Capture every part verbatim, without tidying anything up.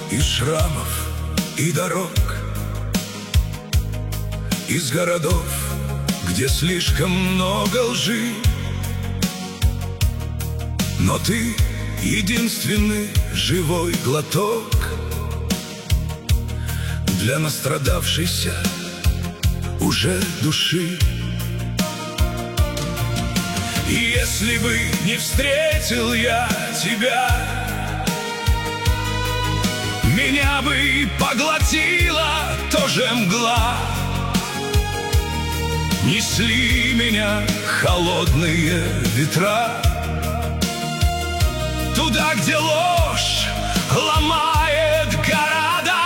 из шрамов и дорог, из городов, где слишком много лжи. Но ты единственный живой глоток для настрадавшейся уже души. И если бы не встретил я тебя, меня бы поглотила тоже мгла. Несли меня холодные ветра туда, где ложь ломает города.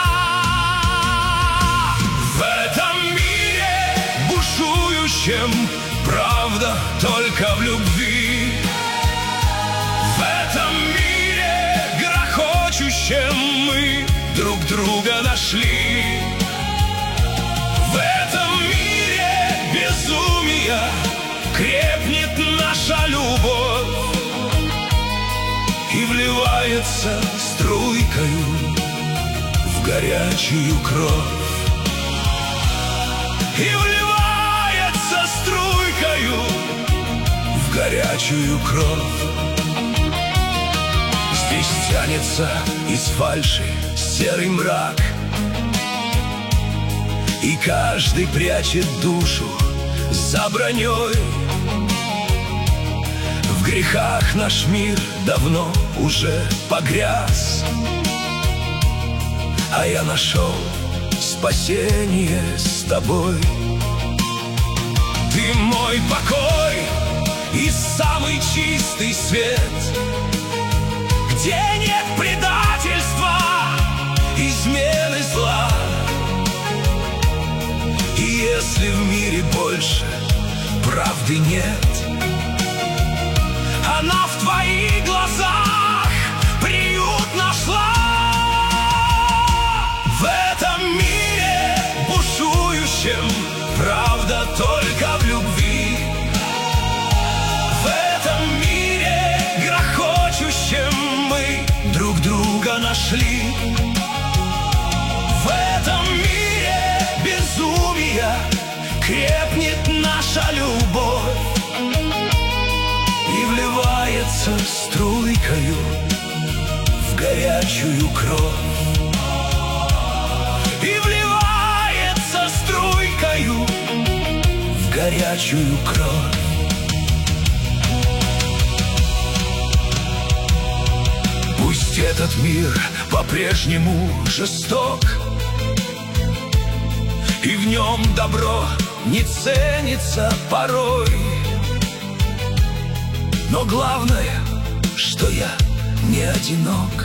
В этом мире бушующем правда только в любви. В этом мире грохочущем мы друг друга нашли. В этом мире безумия крепнет наша любовь и вливается струйкою в горячую кровь. И вливается струйкою в горячую кровь. Здесь тянется из фальши серый мрак, и каждый прячет душу за броней. В грехах наш мир давно уже погряз, а я нашел спасение с тобой. Ты мой покой и самый чистый свет, где нет предательства, измены зла. И если в мире больше правды нет, она в твоих глазах приют нашла. В этом мире бушующем правда только в любви. В этом мире грохочущем мы друг друга нашли. В этом мире безумия крепнет наша любовь и вливается струйкою в горячую кровь. И вливается струйкою в горячую кровь. Пусть этот мир по-прежнему жесток, и в нем добро не ценится порой, но главное, что я не одинок.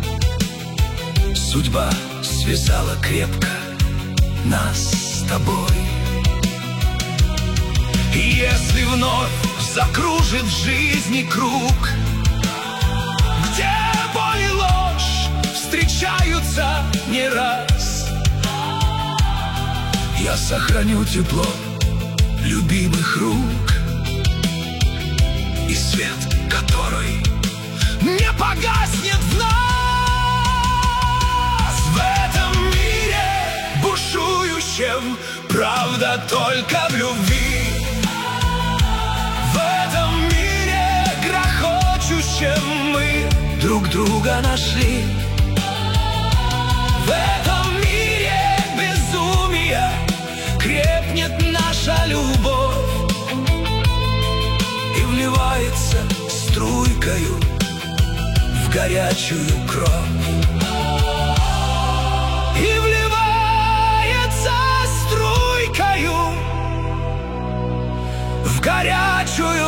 Судьба связала крепко нас с тобой. И если вновь закружит в жизни круг, где боль и ложь встречаются не раз, я сохраню тепло любимых рук и свет, который не погаснет в нас. В этом мире бушующем правда только в любви. В этом мире грохочущем мы друг друга нашли. В этом мире безумия крепнет наша любовь и вливается струйкою в горячую кровь. И вливается струйкою в горячую